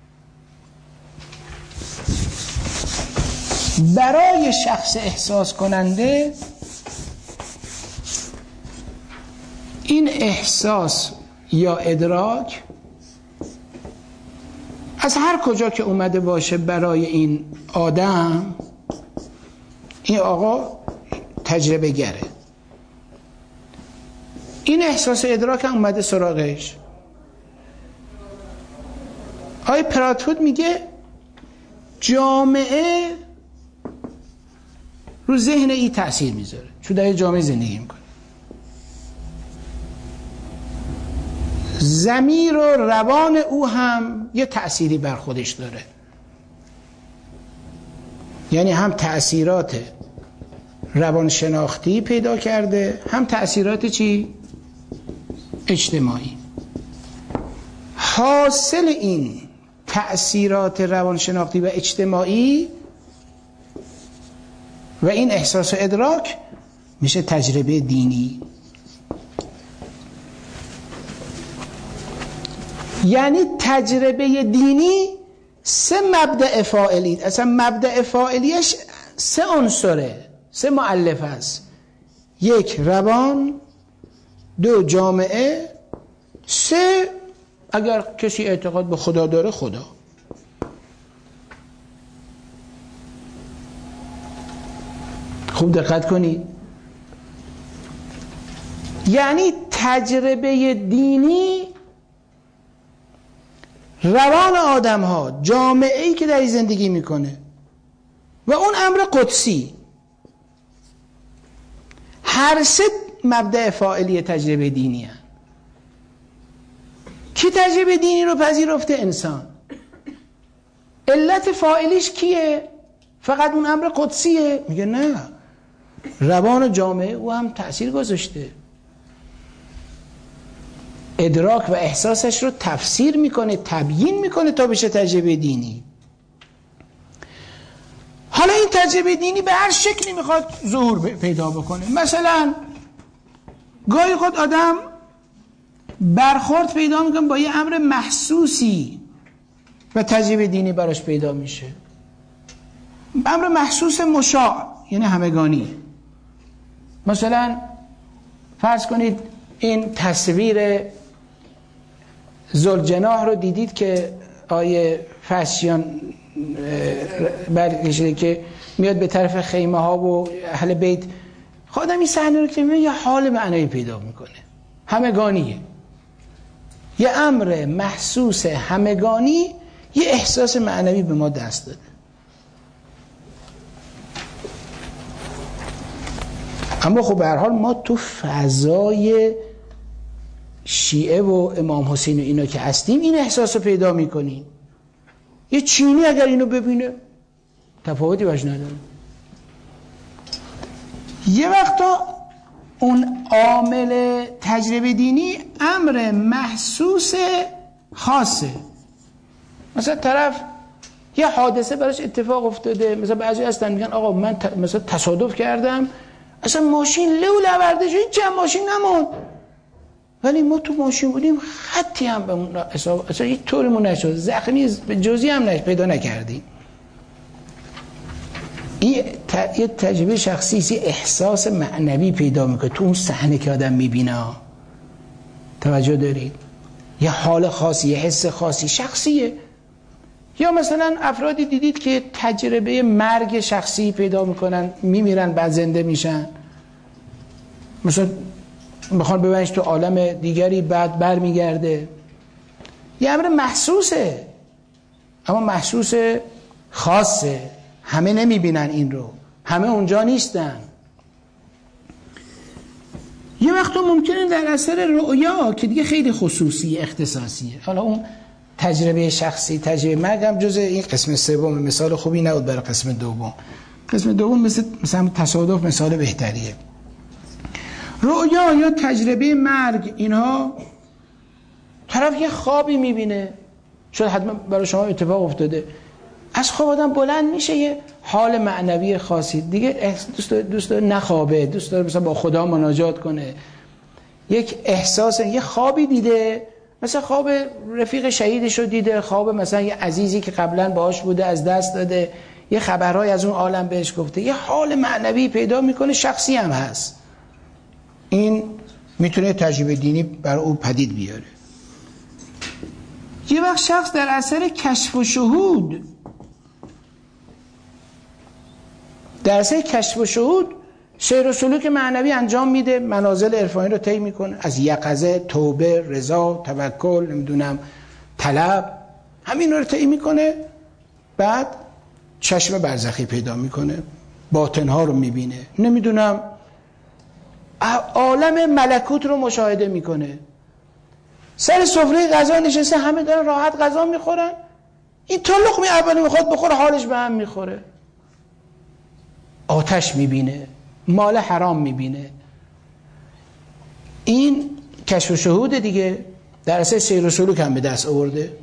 برای شخص احساس کننده این احساس یا ادراک از هر کجا که اومده باشه برای این آدم این آقا تجربه گره، این احساس ادراک هم اومده سراغش. آقای پراتفود میگه جامعه رو ذهن ای تأثیر میذاره، چون در جامعه زندگی میکنه. ضمیر و روان او هم یه تأثیری بر خودش داره، یعنی هم تأثیرات روانشناختی پیدا کرده، هم تأثیرات چی؟ اجتماعی. حاصل این تأثیرات روانشناختی و اجتماعی و این احساس و ادراک میشه تجربه دینی. یعنی تجربه دینی سه مبدأ فاعلی، اصلا مبدأ فاعلیش سه عنصره، سه مؤلفه است. یک روان، دو جامعه، سه اگر کسی اعتقاد به خدا داره خدا. خوب دقت کنید، یعنی تجربه دینی روان آدم ها، جامعه ای که در زندگی میکنه و اون امر قدسی، هر سه مبدأ فاعلی تجربه دینی هست. کی تجربه دینی رو پذیرفته؟ انسان. علت فاعلیش کیه؟ فقط اون امر قدسیه؟ میگه نه، روان و جامعه او هم تأثیر گذاشته، ادراک و احساسش رو تفسیر میکنه، تبیین میکنه تا بشه تجربه دینی. حالا این تجربه دینی به هر شکلی میخواد ظهور پیدا بکنه. مثلا گاهی خود آدم برخورد پیدا میکنه با یه امر محسوسی و تجربه دینی براش پیدا میشه. امر محسوس مشاع یعنی همگانی. مثلا فرض کنید این تصویر ذوالجناح رو دیدید که آیه فسیان برکشیده که میاد به طرف خیمه ها و اهل بیت. خودم این صحنه رو که میبینه یه حال معنایی پیدا میکنه، همگانیه، یه امر محسوس همگانی، یه احساس معنوی به ما دست داده. اما خب به هر حال ما تو فضای شیعه و امام حسین و اینا که هستیم این احساس رو پیدا میکنیم. یه چینی اگر اینو ببینه تفاوتی باش نداره. یه وقتا اون عامل تجربه دینی امر محسوس خاصه. مثلا طرف یه حادثه براش اتفاق افتاده، مثلا بعضی هستن میگن آقا من ت... مثلا تصادف کردم، اصلا ماشین لو لورده شد، هیچ هم ماشین نموند، ولی ما تو ماشین بودیم خطی هم به اون حساب اصلا هیچ طوریمون نشد، زخمی به جزئی هم نش پیدا نکردیم. این ت... یه تجربه شخصی، یه احساس معنوی پیدا میکنه تو اون صحنه که آدم میبینه. توجه دارید؟ یه حال خاصی، یه حس خاصی شخصیه. یا مثلا افرادی دیدید که تجربه مرگ شخصی پیدا میکنن، میمیرن بعد زنده میشن، مثلا میخوان ببینش تو عالم دیگری بعد بر میگرده. یه امر محسوسه، اما محسوس خاصه، همه نمیبینن این رو، همه اونجا نیستن. یه وقت ممکنه در اثر رؤیا که دیگه خیلی خصوصی اختصاصیه. حالا اون تجربه شخصی، تجربه مرگ هم جز این قسم سوم، مثال خوبی نبود برای قسم دوم. قسم دوم مثل مثلا تصادف مثال بهتریه. رؤیا یا تجربه مرگ، اینها طرف یه خوابی میبینه، شاید حتما برای شما اتفاق افتاده، از خواب آدم بلند میشه، یه حال معنوی خاصی دیگه دوست داره دوست داره نخوابه، دوست داره مثلا با خدا مناجات کنه. یک احساس، یه خوابی دیده، مثلا خواب رفیق شهیدش رو دیده، خواب مثلا یه عزیزی که قبلا باهاش بوده از دست داده، یه خبرهای از اون عالم بهش گفته، یه حال معنوی پیدا میکنه، شخصی هم هست. این میتونه تجربه دینی برای او پدید بیاره. یه وقت شخص در اثر کشف و شهود درسه کشف و شهود سیر و سلوک معنوی انجام میده، منازل عرفانی رو طی میکنه، از یقظه، توبه، رضا، توکل، نمیدونم طلب، همین رو طی میکنه. بعد چشم برزخی پیدا میکنه، باطنها رو میبینه، نمیدونم عالم ملکوت رو مشاهده میکنه. سر سفره غذا نشسته، همه دارن راحت غذا میخورن، این تا لقمه اولی میخواد بخوره حالش به هم میخوره. آتش میبینه، مال حرام میبینه. این کشف و شهود دیگه، در اساس سیر و سلوک هم به دست آورده.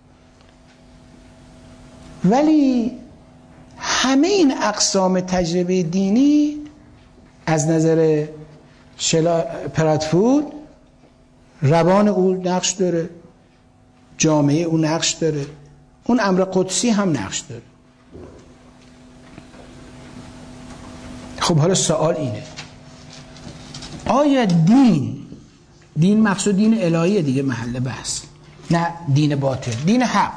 ولی همه این اقسام تجربه دینی از نظر شلا پراتفود روان او نقش داره، جامعه او نقش داره، اون امر قدسی هم نقش داره. خب حالا سوال اینه، آیا دین دین مقصود دین الهیه دیگه، محل بحث، نه دین باطل، دین حق،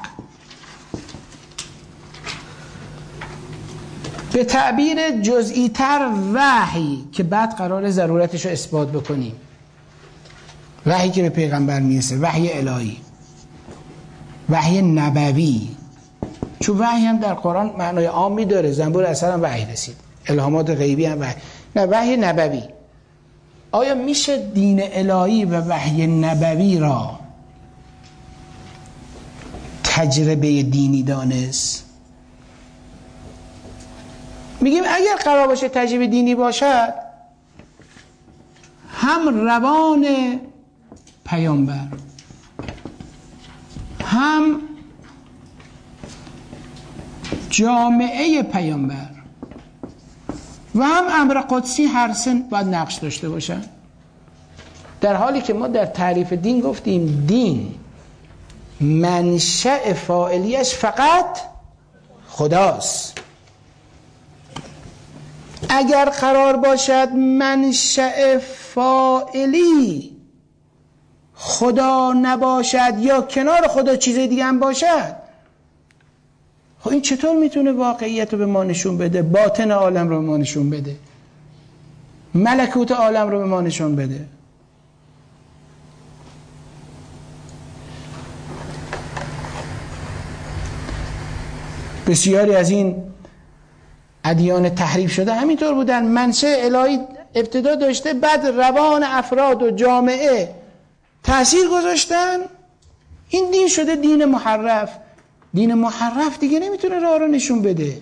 به تعبیر جزئی تر وحی که بعد قرار ضرورتش رو اثبات بکنیم، وحی که به پیغمبر میرسه، وحی الهی، وحی نبوی. چون وحی هم در قرآن معنای عامی داره، زنبور اثر هم وحی رسید، الهامات غیبی هم وحی، نه وحی نبوی. آیا میشه دین الهی و وحی نبوی را تجربه دینی دانست؟ میگیم اگر قرار باشه تجربه دینی باشد، هم روان پیامبر، هم جامعه پیامبر و هم امر قدسی هر سن باید نقش داشته باشن. در حالی که ما در تعریف دین گفتیم دین منشأ فاعلیش فقط خداست. اگر قرار باشد منشأ فاعلی خدا نباشد یا کنار خدا چیز دیگه هم باشد، خب این چطور میتونه واقعیت رو به ما نشون بده، باطن عالم رو به ما نشون بده، ملکوت عالم رو به ما نشون بده؟ بسیاری از این ادیان تحریف شده همینطور بودن، منشأ الهی ابتدا داشته، بعد روان افراد و جامعه تأثیر گذاشتن، این دین شده دین محرف. دین محرف دیگه نمیتونه راه رو نشون بده،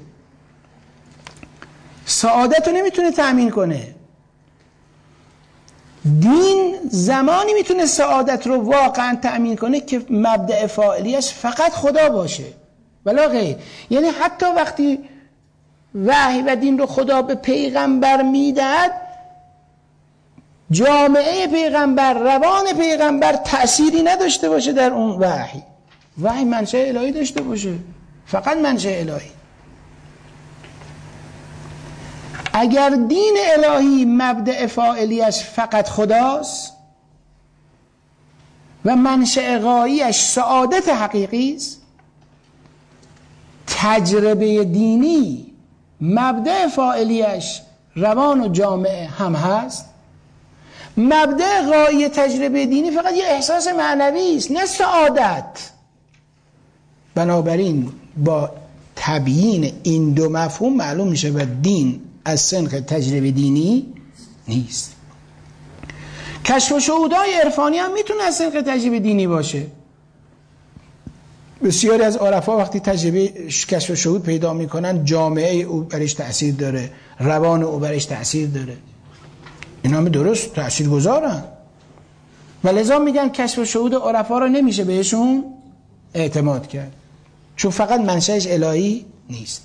سعادت رو نمیتونه تأمین کنه. دین زمانی میتونه سعادت رو واقعا تأمین کنه که مبدأ فاعلیش فقط خدا باشه ولا غیر. یعنی حتی وقتی وحی و دین رو خدا به پیغمبر میدهد، جامعه پیغمبر، روان پیغمبر تأثیری نداشته باشه در اون وحی. وحی منشأ الهی داشته باشه، فقط منشأ الهی. اگر دین الهی مبدأ فاعلیش فقط خداست و منشأ غاییش سعادت حقیقی است، تجربه دینی مبدأ فاعلیش روان و جامعه هم هست، مبدأ غایی تجربه دینی فقط یه احساس معنوی است، نه سعادت. بنابراین با تبیین این دو مفهوم معلوم میشه و دین از سنخ تجربه دینی نیست. کشف و شهودهای عرفانی هم میتونه از سنخ تجربه دینی باشه. بسیاری از عرفا وقتی تجربه کشف و شهود پیدا میکنن، جامعه او برش تأثیر داره، روان او برش تأثیر داره، اینا هم درست تأثیر گذارن و لذا میگن کشف و شهود عرفا رو نمیشه بهشون اعتماد کرد، چون فقط منشأش الهی نیست.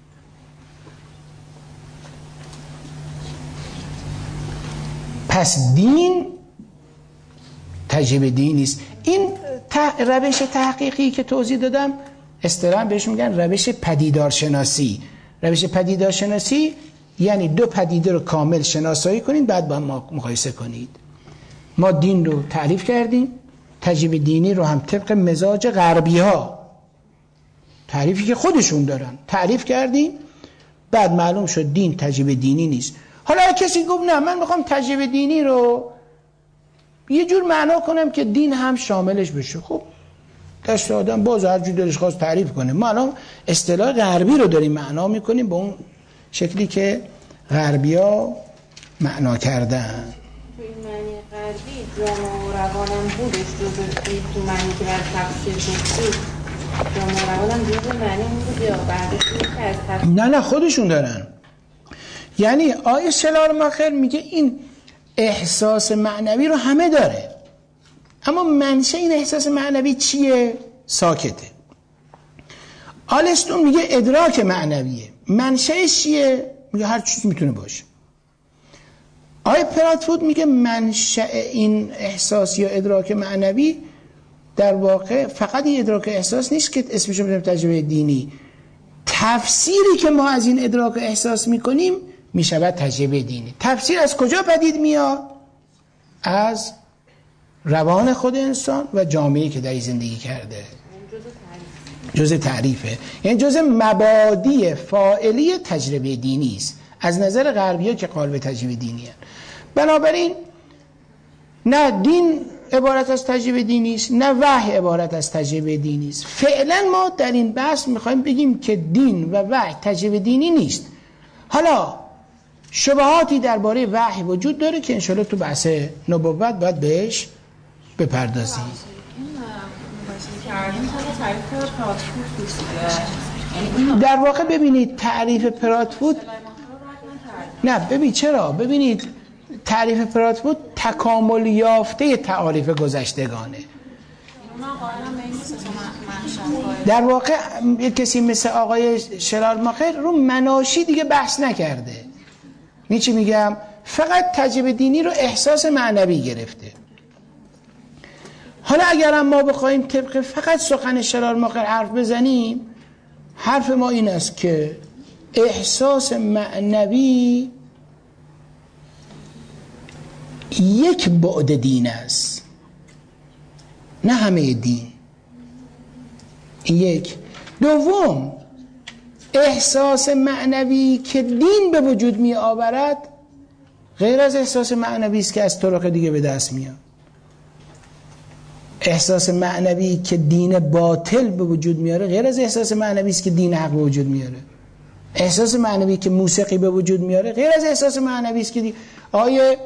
پس دین تجربه دین نیست. این روش تحقیقی که توضیح دادم اصطلاحاً بهش میگن روش پدیدارشناسی. روش پدیدارشناسی یعنی دو پدیده رو کامل شناسایی کنید، بعد با ما مقایسه کنید. ما دین رو تعریف کردیم، تجربه دینی رو هم طبق مزاج غربی ها، تعریفی که خودشون دارن، تعریف کردیم بعد معلوم شد دین تجربه دینی نیست. حالا کسی گفت نه من میخوام تجربه دینی رو یه جور معنا کنم که دین هم شاملش بشه. خب دست آدم باز هر جور دلش خواست تعریف کنه. ما الان اصطلاح غربی رو داریم معنا میکنیم به اون شکلی که غربیا معنا کردن. تو این معنی غربی جان و روانم بودش جزء تو معنی که بر تفسیر شد جان و روانم جزء معنی بود یا بعدش که از تفسیر؟ نه نه خودشون دارن. یعنی آیه شلارماخر میگه این احساس معنوی رو همه داره، اما منشه این احساس معنوی چیه؟ ساکته. آلستون میگه ادراک معنویه. منشهش چیه؟ میگه هر چیز میتونه باشه. آیه پراتفود میگه منشأ این احساس یا ادراک معنوی در واقع فقط این ادراک احساس نیست که اسمش رو بزنیم تجربه دینی. تفسیری که ما از این ادراک احساس میکنیم میشود تجربه دینی. تفسیر از کجا پدید میاد؟ از روان خود انسان و جامعه‌ای که در زندگی کرده. جزء تعریفه، یعنی جزء مبادی فاعلی تجربه دینی است از نظر غربی‌ها که قالب تجربه دینی هست. بنابراین نه دین عبارت از تجربه دینی است، نه وحی عبارت از تجربه دینی است. فعلا ما در این بحث میخوایم بگیم که دین و وحی تجربه دینی نیست. حالا شبهاتی درباره وحی وجود داره که انشالله تو بحث نبوت باید بهش بپردازیم. در واقع ببینید تعریف پراتفود نه ببین چرا ببینید تعریف پراتفود تکامل یافته تعاریف گذشتگانه. در واقع یک کسی مثل آقای شلارماخر رو مناشی دیگه بحث نکرده. این چی میگم؟ فقط تجربه دینی رو احساس معنوی گرفته. حالا اگر ما بخوایم طبق فقط سخن شلارماخر حرف بزنیم، حرف ما این است که احساس معنوی یک بعد دین است، نه همه دین. یک. دوم، احساس معنوی که دین به وجود می آورد غیر از احساس معنوی است که از طرق دیگه به دست میاد. احساس معنوی که دین باطل به وجود میاره غیر از احساس معنوی است که دین حق به وجود میاره. احساس معنوی که موسیقی به وجود میاره غیر از احساس معنوی است که دی... آیه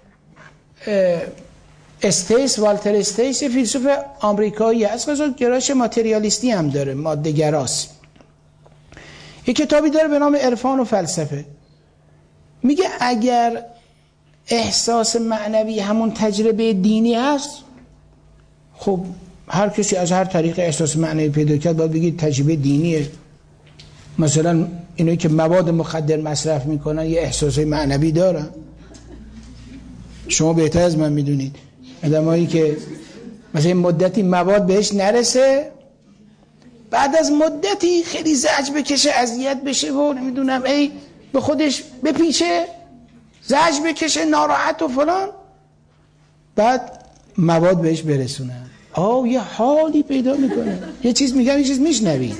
استیس والتر استیس فیلسوف آمریکایی است، از گرایش ماتریالیستی هم داره، ماده گراست. یک کتابی داره به نام عرفان و فلسفه. میگه اگر احساس معنوی همون تجربه دینی هست، خب هر کسی از هر طریق احساس معنوی پیدا کرد باید بگید تجربه دینیه. مثلا اینایی که مواد مخدر مصرف میکنن یه احساس معنوی دارن. شما بهتر از من میدونید آدمایی که مثلا مدتی مواد بهش نرسه، بعد از مدتی خیلی زجر بکشه، اذیت بشه و نمیدونم ای به خودش بپیچه، زجر بکشه، ناراحت و فلان، بعد مواد بهش برسونن، آه یه حالی پیدا میکنه، یه چیز میگم یه چیز میشنوید.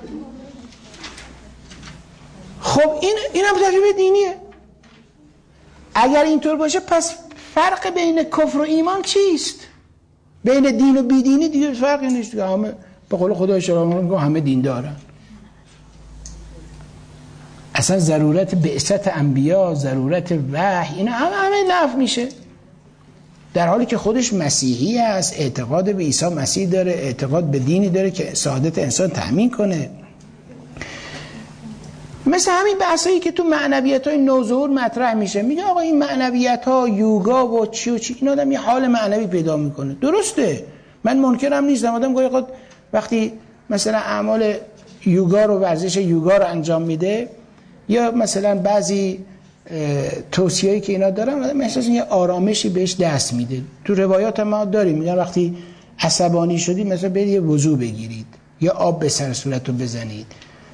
خب این این هم تجربه دینیه. اگر اینطور باشه پس فرق بین کفر و ایمان چیست؟ بین دین و بیدینی دیگه فرقی نیست. همه به قول خدای شلارماخر میگه همه دین دارن. اصلا ضرورت بعثت انبیا، ضرورت وحی، اینا همه همه نفی میشه. در حالی که خودش مسیحی است، اعتقاد به عیسی مسیح داره، اعتقاد به دینی داره که سعادت انسان تأمین کنه. مثل همین بحثایی که تو معنویت‌های نوظهور مطرح میشه، میگه آقا این معنویت‌ها یوگا و چی و چی، این آدم یه حال معنوی پیدا میکنه. درسته، من منکرم نیستم. آدم گاهی وقت وقتی مثلا اعمال یوگا رو، ورزش یوگا رو انجام میده، یا مثلا بعضی توصیه‌ای که اینا دارن، آدم احساس یه آرامشی بهش دست میده. تو روایات ما داریم میگن وقتی عصبانی شدید مثلا برید یه وضو بگیرید یا آب به سر صورتتون بزنید.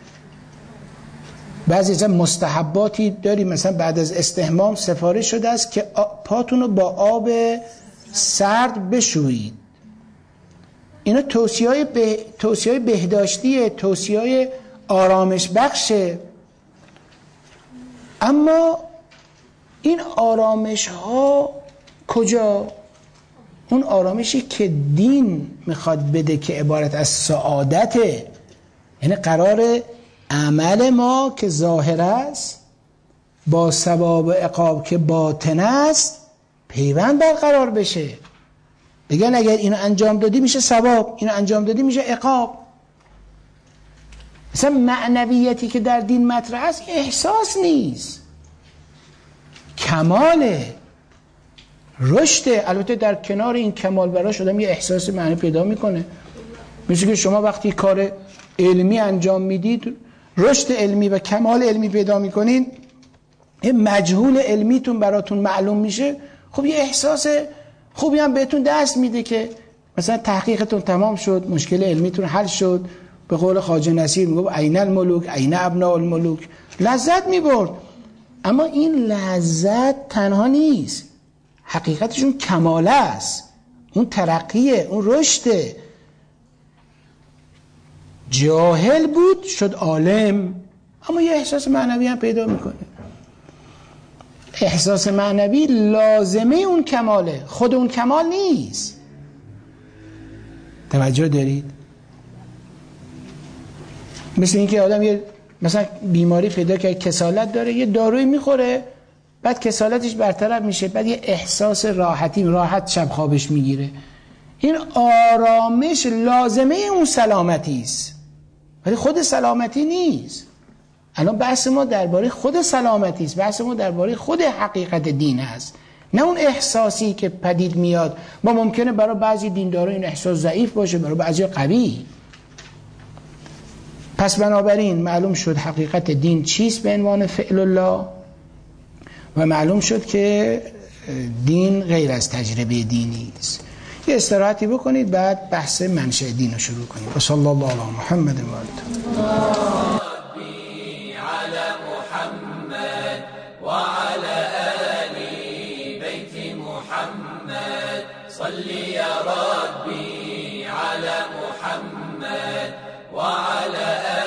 بعضی از مستحباتی داریم، مثلا بعد از استحمام سفارش شده است که پاتون رو با آب سرد بشویید. اینا توصیه‌های به توصیه‌های بهداشتیه، توصیه‌های آرامش بخشه. اما این آرامش ها کجا؟ اون آرامشی که دین میخواد بده که عبارت از سعادته، یعنی قرار عمل ما که ظاهر است با ثواب و عقاب که باطن است پیوند برقرار بشه. بگن اگر اینو انجام دادی میشه ثواب، اینو انجام دادی میشه عقاب. مثلا معنویتی که در دین مطرح است احساس نیست، کماله، رشده. البته در کنار این کمال براش آدم یه احساس معنی پیدا میکنه. مثل که شما وقتی کار علمی انجام میدید، رشد علمی و کمال علمی پیدا میکنین، یه مجهول علمیتون براتون معلوم میشه، خب یه احساس خوبی هم بهتون دست میده که مثلا تحقیقتون تمام شد، مشکل علمیتون حل شد. به قول خواجه نصیر میگه عین الملوک عین ابناء الملوک، لذت میبرد. اما این لذت تنها نیست، حقیقتشون کماله است، اون ترقیه، اون رشده. جاهل بود شد عالم، اما یه احساس معنوی هم پیدا میکنه. احساس معنوی لازمه اون کماله، خود اون کمال نیست. توجه دارید؟ مثل اینکه آدم یه مثلا بیماری پیدا کرد، کسالت داره، یه داروی میخوره، بعد کسالتش برطرف میشه، بعد یه احساس راحتی، راحت شب خوابش میگیره. این آرامش لازمه اون سلامتی است، ولی خود سلامتی نیست. الان بحث ما درباره خود سلامتی است، بحث ما درباره خود حقیقت دین است، نه اون احساسی که پدید میاد. ما ممکنه برای بعضی دینداران این احساس ضعیف باشه، برای بعضی قوی. پس بنابراین معلوم شد حقیقت دین چیست به عنوان فعل الله، و معلوم شد که دین غیر از تجربه دینی است. یه استراحتی بکنید، بعد بحث منشأ دین رو شروع کنید. و صلی الله علی محمد و آله. صل يا ربي على محمد وعلى آله